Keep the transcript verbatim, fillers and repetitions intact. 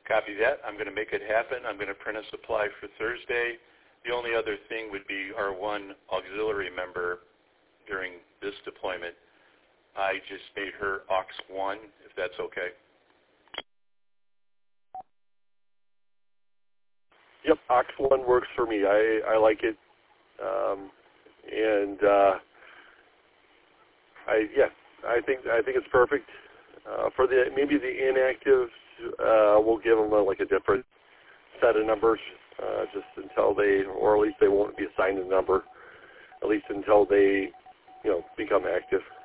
Copy that. I'm going to make it happen. I'm going to print a supply for Thursday. The only other thing would be our one auxiliary member during this deployment. I just made her aux one, if that's okay. Yep, aux one works for me. I, I like it. Um, and uh, I yeah, I think I think it's perfect. Uh, for the maybe the inactives, uh, we'll give them a, like a different set of numbers, uh, just until they, or at least they won't be assigned a number, at least until they, you know, become active.